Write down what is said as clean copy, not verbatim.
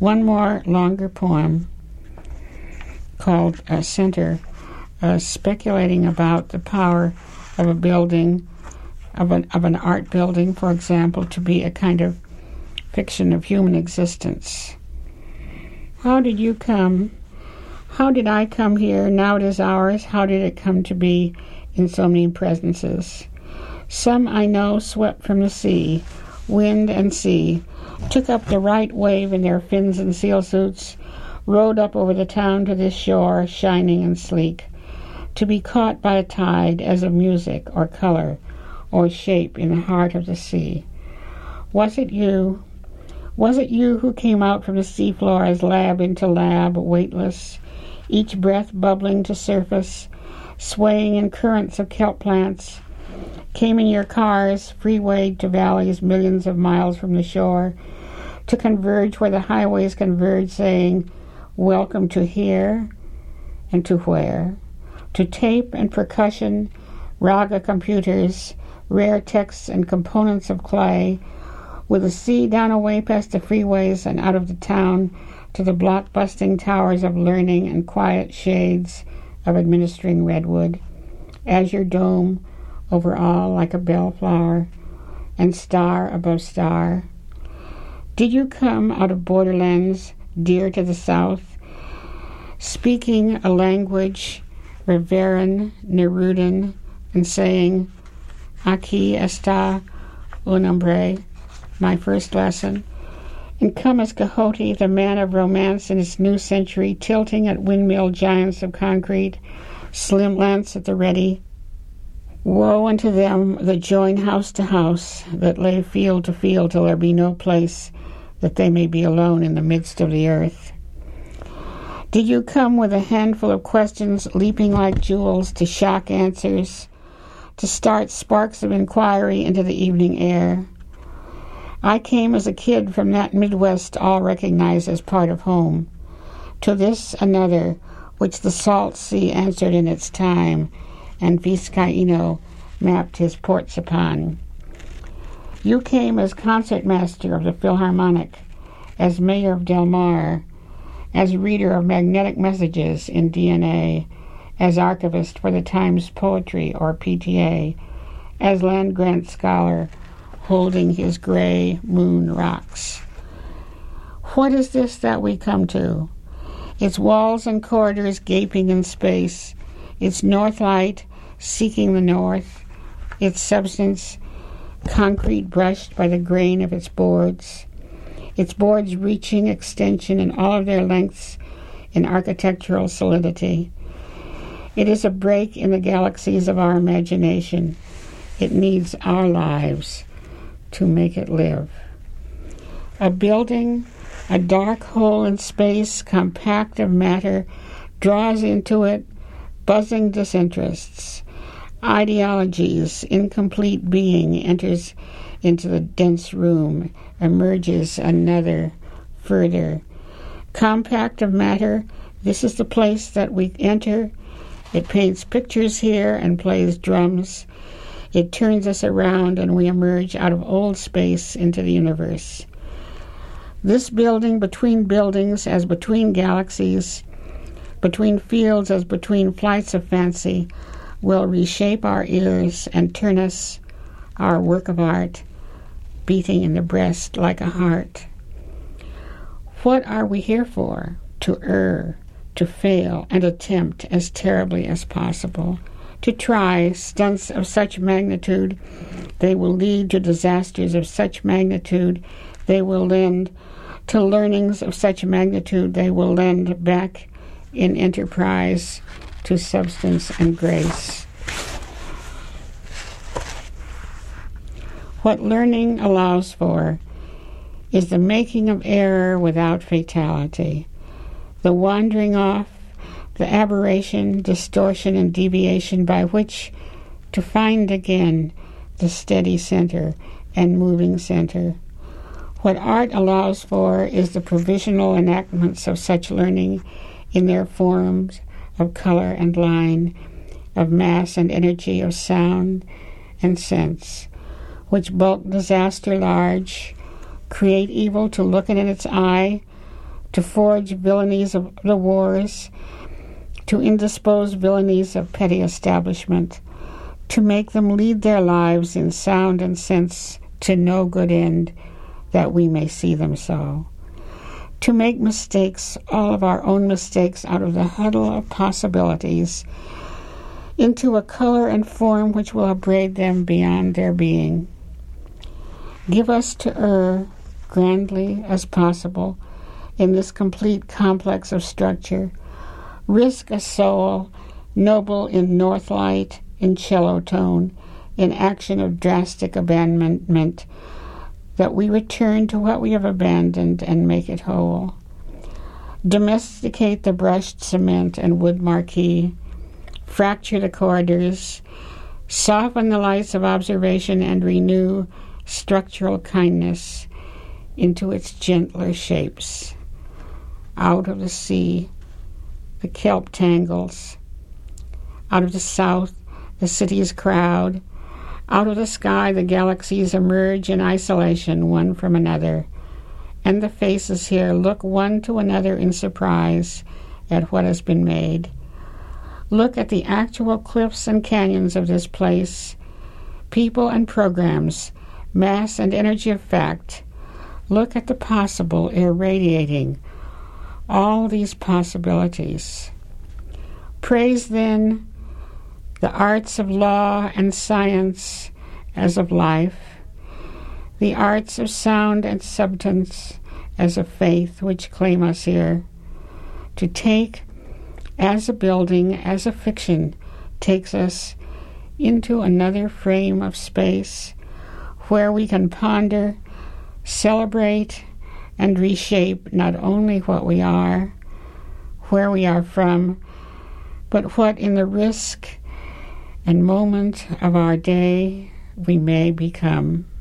One more longer poem called Center, speculating about the power of a building, of an art building, for example, to be a kind of fiction of human existence. How did you come? How did I come here? Now it is ours. How did it come to be in so many presences? Some I know swept from the sea, wind and sea, took up the right wave in their fins and seal suits, rowed up over the town to this shore, shining and sleek, to be caught by a tide as of music or color or shape in the heart of the sea. Was it you? Was it you who came out from the seafloor as lab into lab, weightless, each breath bubbling to surface, swaying in currents of kelp plants, came in your cars, freewayed to valleys millions of miles from the shore, to converge where the highways converge, saying, welcome to here and to where, to tape and percussion, raga computers, rare texts and components of clay, with the sea down away past the freeways and out of the town to the block-busting towers of learning and quiet shades of administering redwood, azure dome over all like a bellflower, and star above star. Did you come out of borderlands dear to the south, speaking a language Riveran, Nerudan, and saying, aquí está un hombre, my first lesson, and come as Quixote, the man of romance in his new century, tilting at windmill giants of concrete, slim lance at the ready. Woe unto them that join house to house, that lay field to field till there be no place, that they may be alone in the midst of the earth. Did you come with a handful of questions leaping like jewels to shock answers, to start sparks of inquiry into the evening air? I came as a kid from that Midwest all recognized as part of home, to this another, which the salt sea answered in its time, and Vizcaíno mapped his ports upon. You came as concertmaster of the Philharmonic, as mayor of Del Mar, as reader of magnetic messages in DNA, as archivist for the Times Poetry or PTA, as land-grant scholar holding his gray moon rocks. What is this that we come to? Its walls and corridors gaping in space, its north light seeking the north, its substance concrete brushed by the grain of its boards reaching extension in all of their lengths in architectural solidity. It is a break in the galaxies of our imagination. It needs our lives to make it live. A building, a dark hole in space, compact of matter, draws into it buzzing disinterests. Ideologies, incomplete being enters into the dense room, emerges another, further. Compact of matter, this is the place that we enter. It paints pictures here and plays drums. It turns us around and we emerge out of old space into the universe. This building between buildings as between galaxies, between fields as between flights of fancy, will reshape our ears and turn us, our work of art, beating in the breast like a heart. What are we here for? To err, to fail, and attempt as terribly as possible. To try stunts of such magnitude, they will lead to disasters of such magnitude, they will lend to learnings of such magnitude, they will lend back in enterprise to substance and grace. What learning allows for is the making of error without fatality, the wandering off, the aberration, distortion, and deviation by which to find again the steady center and moving center. What art allows for is the provisional enactments of such learning in their forms of color and line, of mass and energy, of sound and sense, which bulk disaster large, create evil to look in its eye, to forge villainies of the wars, to indispose villainies of petty establishment, to make them lead their lives in sound and sense to no good end, that we may see them so. To make mistakes, all of our own mistakes, out of the huddle of possibilities, into a color and form which will abrade them beyond their being. Give us to err grandly as possible in this complete complex of structure. Risk a soul noble in north light, in cello tone, in action of drastic abandonment, that we return to what we have abandoned and make it whole. Domesticate the brushed cement and wood marquee, fracture the corridors, soften the lights of observation, and renew structural kindness into its gentler shapes. Out of the sea, the kelp tangles. Out of the south, the cities crowd. Out of the sky, the galaxies emerge in isolation, one from another. And the faces here look one to another in surprise at what has been made. Look at the actual cliffs and canyons of this place, people and programs, mass and energy of fact. Look at the possible irradiating all these possibilities. Praise, then, the arts of law and science as of life, the arts of sound and substance as of faith which claim us here. To take as a building, as a fiction, takes us into another frame of space where we can ponder, celebrate, and reshape not only what we are, where we are from, but what in the risk and moment of our day we may become.